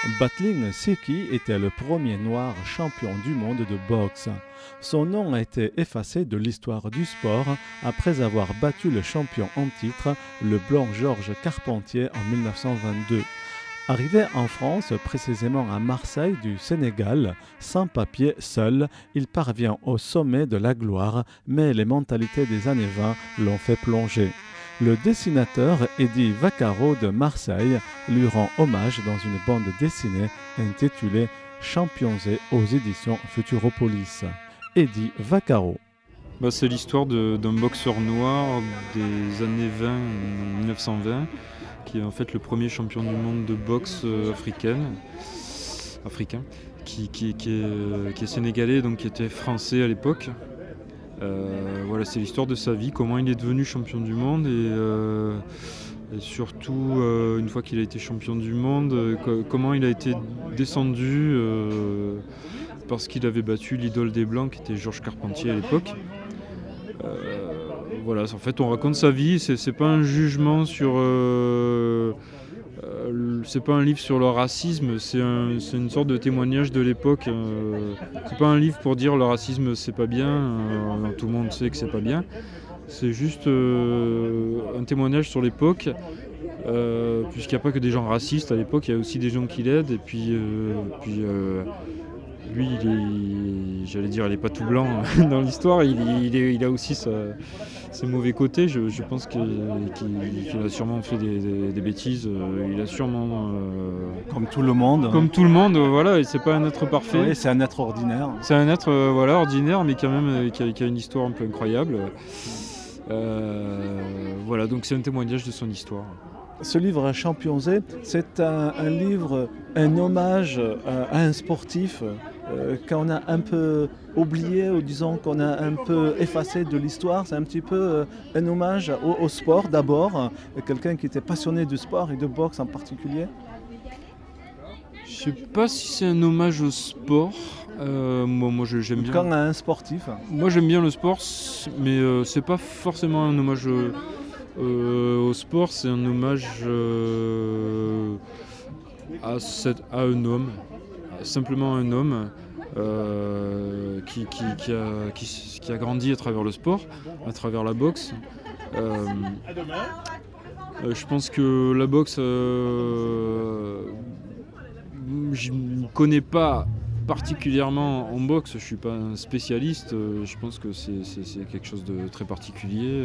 Battling Siki était le premier noir champion du monde de boxe. Son nom a été effacé de l'histoire du sport après avoir battu le champion en titre, le blanc Georges Carpentier en 1922. Arrivé en France, précisément à Marseille du Sénégal, sans papier, seul, il parvient au sommet de la gloire, mais les mentalités des années 20 l'ont fait plonger. Le dessinateur Eddie Vaccaro de Marseille lui rend hommage dans une bande dessinée intitulée Championsé aux éditions Futuropolis. Eddie Vaccaro. C'est l'histoire d'un boxeur noir des années 1920, qui est en fait le premier champion du monde de boxe africain, qui est sénégalais, donc qui était français à l'époque. C'est l'histoire de sa vie, comment il est devenu champion du monde et surtout, une fois qu'il a été champion du monde, comment il a été descendu parce qu'il avait battu l'idole des Blancs qui était Georges Carpentier à l'époque. En fait, on raconte sa vie, c'est pas un jugement sur... c'est pas un livre sur le racisme, c'est une sorte de témoignage de l'époque. C'est pas un livre pour dire le racisme c'est pas bien, tout le monde sait que c'est pas bien. C'est juste un témoignage sur l'époque, puisqu'il n'y a pas que des gens racistes à l'époque, il y a aussi des gens qui l'aident. Et puis lui, il est pas tout blanc dans l'histoire, il a aussi ses mauvais côtés. Je pense qu'il a sûrement fait des bêtises, il a sûrement... Comme tout le monde. Comme tout le monde, voilà, et c'est pas un être parfait. Oui, c'est un être ordinaire. C'est un être ordinaire, mais quand même qui a une histoire un peu incroyable. Donc c'est un témoignage de son histoire. Ce livre Championsé, c'est un livre, un hommage à un sportif qu'on a un peu oublié, ou disons qu'on a un peu effacé de l'histoire. C'est un petit peu un hommage au sport d'abord, quelqu'un qui était passionné du sport et de boxe en particulier. Je sais pas si c'est un hommage au sport. Moi j'aime bien. Quand à un sportif. Moi j'aime bien le sport, mais c'est pas forcément un hommage au sport, c'est un hommage à un homme, simplement un homme qui a grandi à travers le sport, à travers la boxe. Je pense que la boxe, je ne connais pas particulièrement en boxe, je ne suis pas un spécialiste, je pense que c'est quelque chose de très particulier.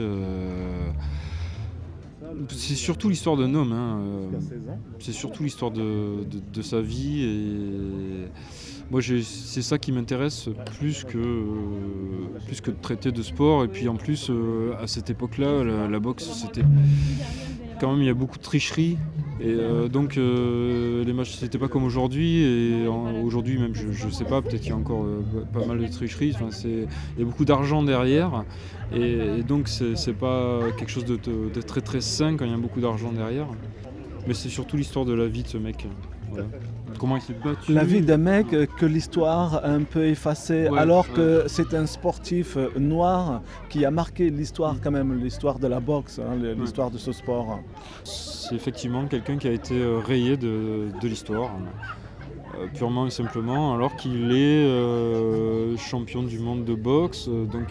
C'est surtout l'histoire d'un homme, c'est surtout l'histoire de sa vie, et moi c'est ça qui m'intéresse plus que de traiter de sport. Et puis en plus à cette époque-là, la boxe, c'était quand même, il y a beaucoup de tricherie, et donc les matchs c'était pas comme aujourd'hui, et aujourd'hui même je sais pas, peut-être qu'il y a encore pas mal de tricherie, il y a beaucoup d'argent derrière, et donc c'est pas quelque chose de très très sain quand il y a beaucoup d'argent derrière, mais c'est surtout l'histoire de la vie de ce mec. Voilà. Comment il s'est battu. La vie d'un mec que l'histoire a un peu effacée, que c'est un sportif noir qui a marqué l'histoire quand même, l'histoire de la boxe, l'histoire de ce sport. C'est effectivement quelqu'un qui a été rayé de l'histoire, purement et simplement, alors qu'il est champion du monde de boxe.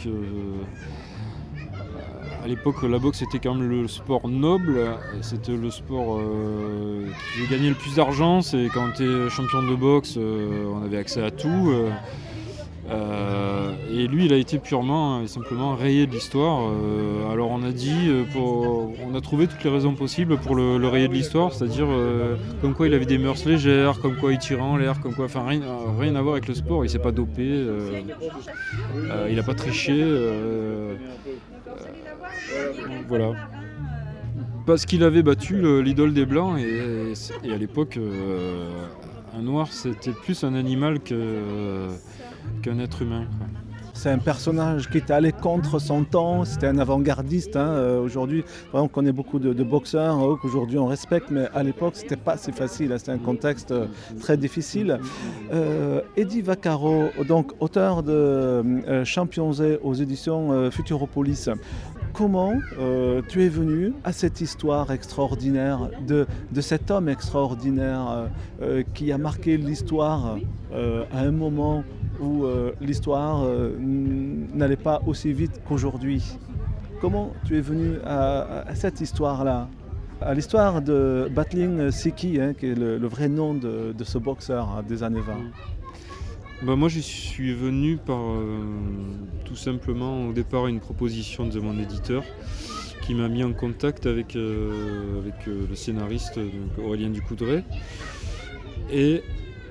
À l'époque, la boxe était quand même le sport noble, c'était le sport qui gagnait le plus d'argent. C'est quand on était champion de boxe, on avait accès à tout. Et lui, il a été purement et simplement rayé de l'histoire. Alors on a trouvé toutes les raisons possibles pour le rayer de l'histoire, c'est-à-dire comme quoi il avait des mœurs légères, comme quoi il tirait en l'air, comme quoi, rien à voir avec le sport. Il s'est pas dopé, il a pas triché. Voilà. Parce qu'il avait battu l'idole des Blancs, et à l'époque, un noir c'était plus un animal qu'un être humain. C'est un personnage qui était allé contre son temps, c'était un avant-gardiste. Aujourd'hui, on connaît beaucoup de boxeurs qu'aujourd'hui on respecte, mais à l'époque, c'était pas si facile, c'était un contexte très difficile. Eddie Vaccaro, donc auteur de Championsé aux éditions Futuropolis. comment tu es venu à cette histoire extraordinaire de cet homme extraordinaire qui a marqué l'histoire à un moment où l'histoire n'allait pas aussi vite qu'aujourd'hui. Comment tu es venu à cette histoire-là, à l'histoire de Battling Siki, qui est le vrai nom de ce boxeur des années 20? Moi j'y suis venu par tout simplement au départ une proposition de mon éditeur qui m'a mis en contact avec le scénariste donc Aurélien Ducoudray. Et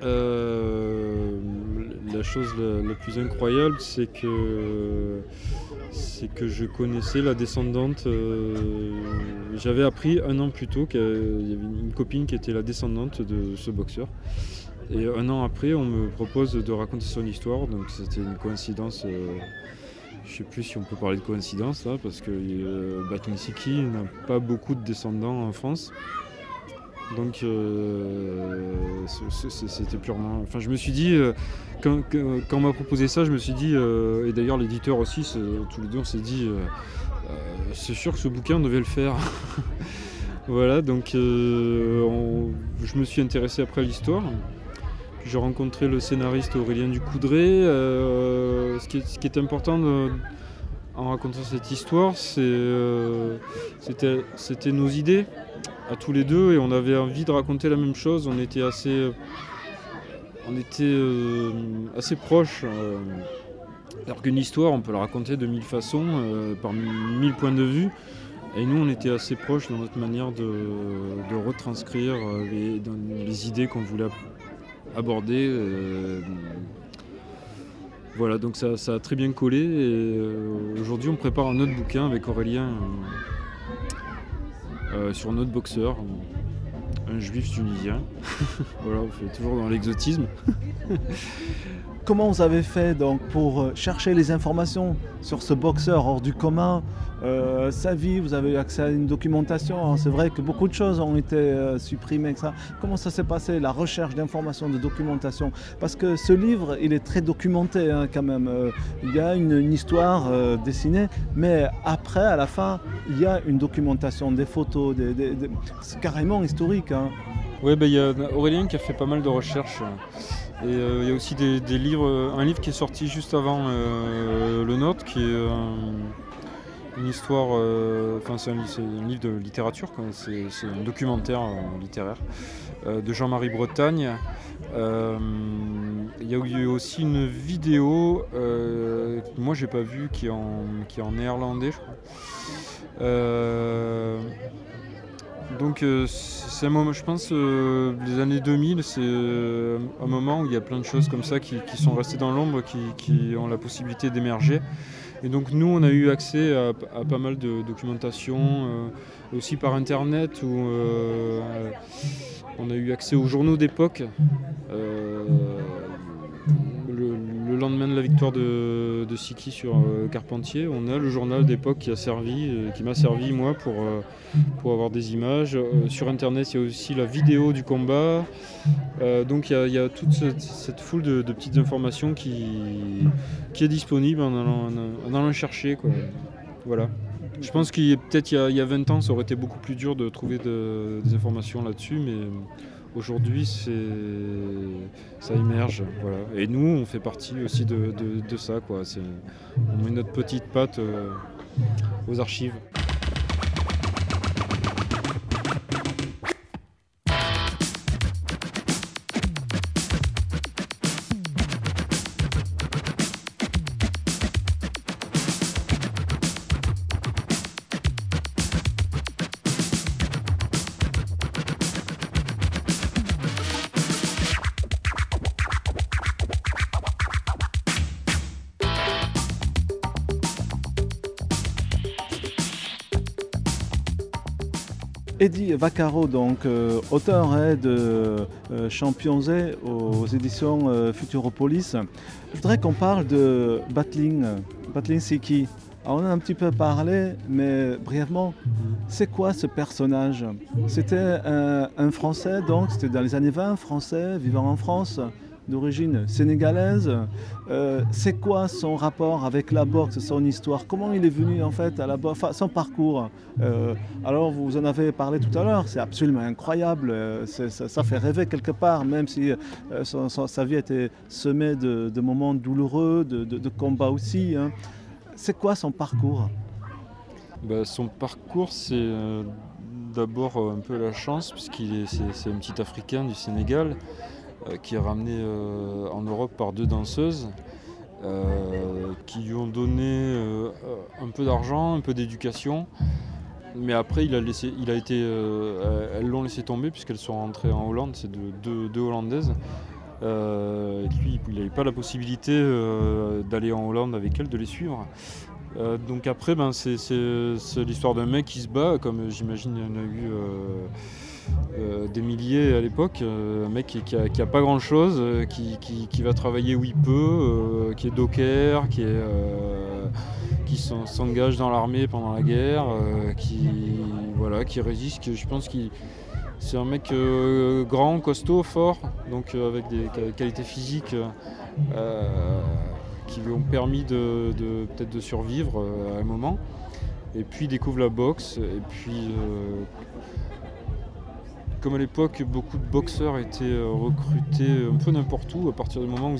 la chose la plus incroyable, c'est que je connaissais la descendante. J'avais appris un an plus tôt qu'il y avait une copine qui était la descendante de ce boxeur. Et un an après, on me propose de raconter son histoire. Donc c'était une coïncidence. Je ne sais plus si on peut parler de coïncidence là, parce que Battling Siki n'a pas beaucoup de descendants en France. Donc c'était purement... Enfin, je me suis dit, quand on m'a proposé ça, je me suis dit, et d'ailleurs l'éditeur aussi, tous les deux on s'est dit, c'est sûr que ce bouquin on devait le faire. Voilà, donc je me suis intéressé après à l'histoire. Puis j'ai rencontré le scénariste Aurélien Ducoudray. Ce qui est important en racontant cette histoire, c'était nos idées à tous les deux, et on avait envie de raconter la même chose. On était assez proches. Alors qu'une histoire, on peut la raconter de 1000 façons, par 1000 points de vue. Et nous, on était assez proches dans notre manière de retranscrire les idées qu'on voulait aborder. Voilà, donc ça a très bien collé. Et aujourd'hui, on prépare un autre bouquin avec Aurélien sur un autre boxeur, un juif tunisien. Voilà, on fait toujours dans l'exotisme. Comment vous avez fait donc pour chercher les informations sur ce boxeur hors du commun, sa vie? Vous avez eu accès à une documentation. C'est vrai que beaucoup de choses ont été supprimées, etc. Comment ça s'est passé, la recherche d'informations, de documentation? Parce que ce livre, il est très documenté quand même. Il y a une histoire dessinée, mais après, à la fin, il y a une documentation, des photos, c'est carrément historique. Oui, il y a Aurélien qui a fait pas mal de recherches. Et il y a aussi des livres, un livre qui est sorti juste avant le nôtre, qui est une histoire, c'est un livre de littérature, c'est un documentaire littéraire de Jean-Marie Bretagne. Il y a eu aussi une vidéo que moi j'ai pas vue, qui est en néerlandais, je crois. Donc c'est un moment, je pense, les années 2000, c'est un moment où il y a plein de choses comme ça qui sont restées dans l'ombre, qui ont la possibilité d'émerger. Et donc nous, on a eu accès à pas mal de documentation, aussi par internet, où on a eu accès aux journaux d'époque. Le lendemain de la victoire de Siki sur Carpentier, on a le journal d'époque qui m'a servi moi pour avoir des images. Sur internet, il y a aussi la vidéo du combat. Donc il y a toute cette foule de petites informations qui est disponible en allant chercher, quoi. Voilà. Je pense qu'il y a 20 ans, ça aurait été beaucoup plus dur de trouver des informations là-dessus, mais aujourd'hui, ça émerge, voilà. Et nous, on fait partie aussi de ça, quoi. On met notre petite patte aux archives. Eddie Vaccaro, donc auteur de Champions Z aux éditions Futuropolis. Je voudrais qu'on parle de Battling Siki. Alors, on a un petit peu parlé, mais brièvement, c'est quoi ce personnage? C'était un Français, donc c'était dans les années 20, Français, vivant en France. d'origine sénégalaise. C'est quoi son rapport avec la boxe, son histoire? Comment il est venu en fait à la boxe, son parcours? Alors vous en avez parlé tout à l'heure, c'est absolument incroyable, ça fait rêver quelque part, même si sa vie était semée de moments douloureux, de combats aussi, hein. C'est quoi son parcours? Son parcours, c'est d'abord un peu la chance, c'est un petit Africain du Sénégal qui est ramené en Europe par 2 danseuses qui lui ont donné un peu d'argent, un peu d'éducation. Mais après, elles l'ont laissé tomber puisqu'elles sont rentrées en Hollande, c'est deux Hollandaises. Et lui, il n'avait pas la possibilité d'aller en Hollande avec elles, de les suivre. Donc après, c'est l'histoire d'un mec qui se bat, comme j'imagine il y en a eu des milliers à l'époque. Un mec qui a pas grand chose, qui va travailler où il peut, qui est docker, qui s'engage dans l'armée pendant la guerre, qui résiste. Je pense que c'est un mec grand, costaud, fort, donc avec des qualités physiques qui lui ont permis peut-être de survivre à un moment. Et puis il découvre la boxe. Et puis, comme à l'époque, beaucoup de boxeurs étaient recrutés un peu n'importe où, à partir du moment où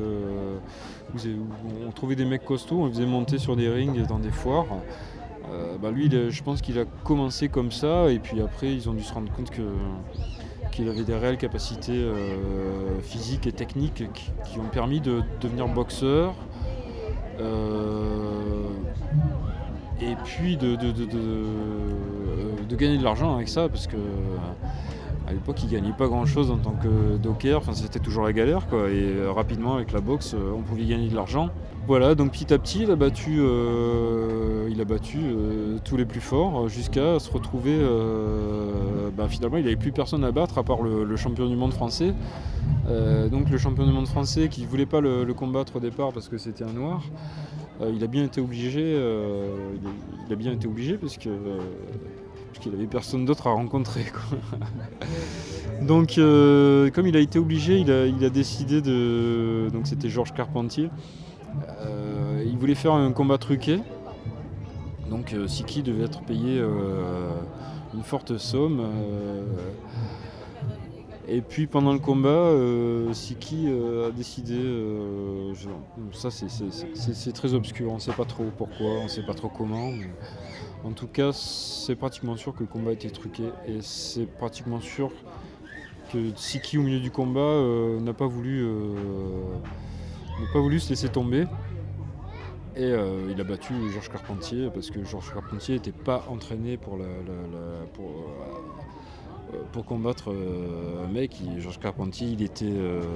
on trouvait des mecs costauds, on les faisait monter sur des rings dans des foires. Lui, je pense qu'il a commencé comme ça, et puis après, ils ont dû se rendre compte qu'il avait des réelles capacités physiques et techniques qui ont permis de devenir boxeur. Et puis de gagner de l'argent avec ça, parce que à l'époque il gagnait pas grand chose en tant que docker, c'était toujours la galère quoi, et rapidement avec la boxe on pouvait gagner de l'argent. Voilà, donc petit à petit il a battu tous les plus forts jusqu'à se retrouver finalement il n'avait plus personne à battre à part le champion du monde français. Donc le champion du monde français qui ne voulait pas le combattre au départ parce que c'était un noir, il a bien été obligé parce qu'il avait personne d'autre à rencontrer quoi. Donc comme il a été obligé, il a décidé donc c'était Georges Carpentier, il voulait faire un combat truqué. Donc Siki devait être payé une forte somme. Et puis pendant le combat, Siki a décidé, ça c'est très obscur, on ne sait pas trop pourquoi, on ne sait pas trop comment. Mais en tout cas, c'est pratiquement sûr que le combat a été truqué. Et c'est pratiquement sûr que Siki au milieu du combat n'a pas voulu se laisser tomber. Et il a battu Georges Carpentier parce que Georges Carpentier n'était pas entraîné pour combattre un mec. Georges Carpentier, il était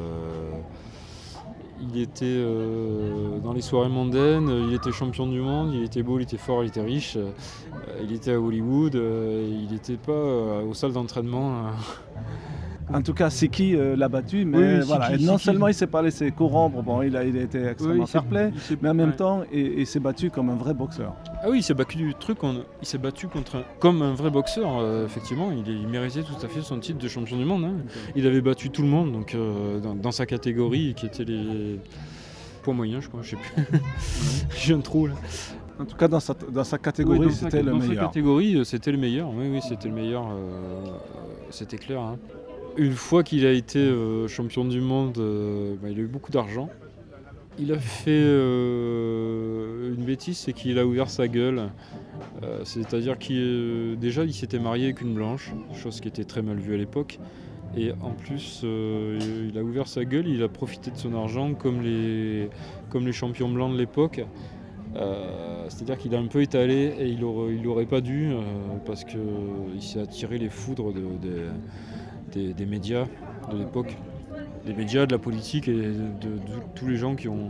dans les soirées mondaines, il était champion du monde, il était beau, il était fort, il était riche, il était à Hollywood, il n'était pas aux salles d'entraînement. En tout cas, Siki l'a battu, mais oui, voilà. Siki, non seulement il ne s'est pas laissé corrompre, il a été extrêmement fair-play, mais en même temps, il s'est battu comme un vrai boxeur. Ah oui, il s'est battu comme un vrai boxeur, effectivement. Il méritait tout à fait son titre de champion du monde. Hein. Okay. Il avait battu tout le monde donc, dans sa catégorie, qui était les poids moyens, je crois, je sais plus. J'ai un trou là. En tout cas, dans sa catégorie, c'était le meilleur. Dans sa catégorie, c'était le meilleur. Oui, c'était le meilleur. C'était clair. Hein. Une fois qu'il a été champion du monde, il a eu beaucoup d'argent. Il a fait une bêtise, c'est qu'il a ouvert sa gueule. C'est-à-dire qu'il déjà, il s'était marié avec une blanche, chose qui était très mal vue à l'époque. Et en plus, il a ouvert sa gueule, il a profité de son argent comme les champions blancs de l'époque. C'est-à-dire qu'il a un peu étalé et il aurait pas dû parce qu'il s'est attiré les foudres des médias de l'époque, des médias, de la politique et de tous les gens qui ont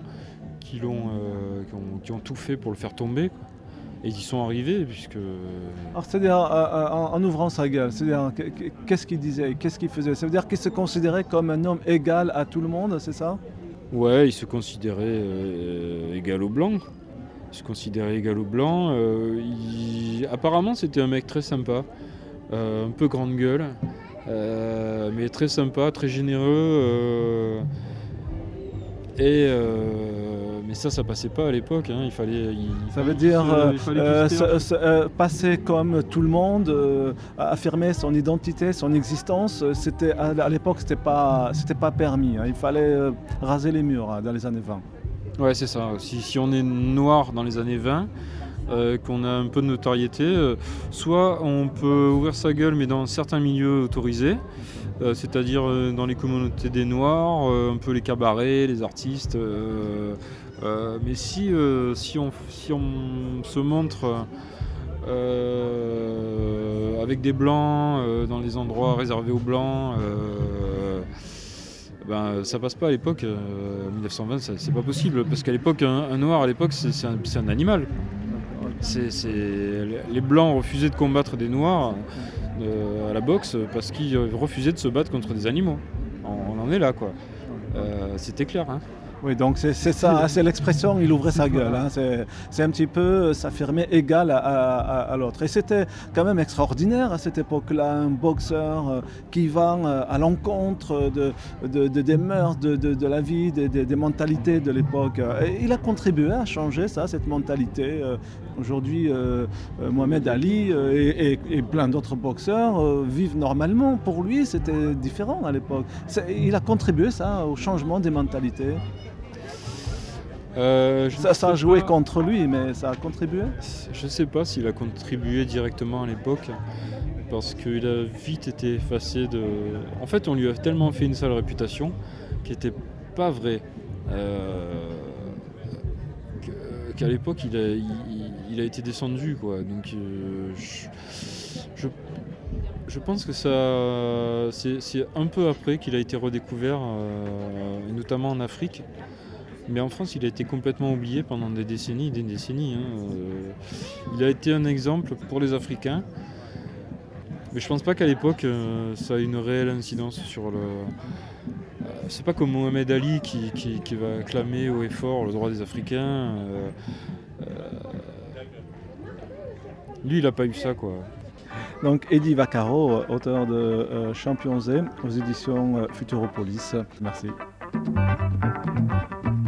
tout fait pour le faire tomber. Quoi. Et ils y sont arrivés puisque... Alors c'est-à-dire en ouvrant sa gueule, c'est-à-dire qu'est-ce qu'il disait, qu'est-ce qu'il faisait? Ça veut dire qu'il se considérait comme un homme égal à tout le monde, c'est ça? Ouais, il se considérait égal aux Blancs. Apparemment c'était un mec très sympa, un peu grande gueule. Mais très sympa, très généreux, Mais ça passait pas à l'époque. Hein. Ça veut dire il fallait passer comme tout le monde, affirmer son identité, son existence. À l'époque, c'était pas permis. Hein. Il fallait raser les murs dans les années 20. Ouais, c'est ça. Si on est noir dans les années 20, qu'on a un peu de notoriété, soit on peut ouvrir sa gueule, mais dans certains milieux autorisés, c'est-à-dire dans les communautés des Noirs, un peu les cabarets, les artistes. Mais si on se montre avec des blancs dans les endroits réservés aux blancs, ça passe pas à l'époque. En 1920, c'est pas possible, parce qu'à l'époque, un noir à l'époque, c'est un animal. Les blancs refusaient de combattre des noirs à la boxe parce qu'ils refusaient de se battre contre des animaux. On en est là, quoi. C'était clair. Hein. Oui, donc c'est ça, c'est l'expression, il ouvrait sa gueule. Hein. C'est un petit peu s'affirmer égal à l'autre. Et c'était quand même extraordinaire à cette époque-là, un boxeur qui va à l'encontre des mœurs, de la vie, des mentalités de l'époque. Et il a contribué à changer ça, cette mentalité. Aujourd'hui, Mohamed Ali et plein d'autres boxeurs vivent normalement. Pour lui, c'était différent à l'époque. Il a contribué ça au changement des mentalités. Ça a joué contre lui, mais ça a contribué. Je ne sais pas s'il a contribué directement à l'époque, parce qu'il a vite été effacé de... En fait, on lui a tellement fait une sale réputation qui n'était pas vraie. Qu'à l'époque, il a été descendu, quoi. Donc, je pense que c'est un peu après qu'il a été redécouvert, et notamment en Afrique. Mais en France, il a été complètement oublié pendant des décennies. Il a été un exemple pour les Africains. Mais je pense pas qu'à l'époque, ça a une réelle incidence sur le... c'est pas comme Mohamed Ali qui va clamer haut et fort le droit des Africains. Lui, il a pas eu ça, quoi. Donc Eddie Vaccaro, auteur de Champions Z aux éditions Futuropolis. Merci.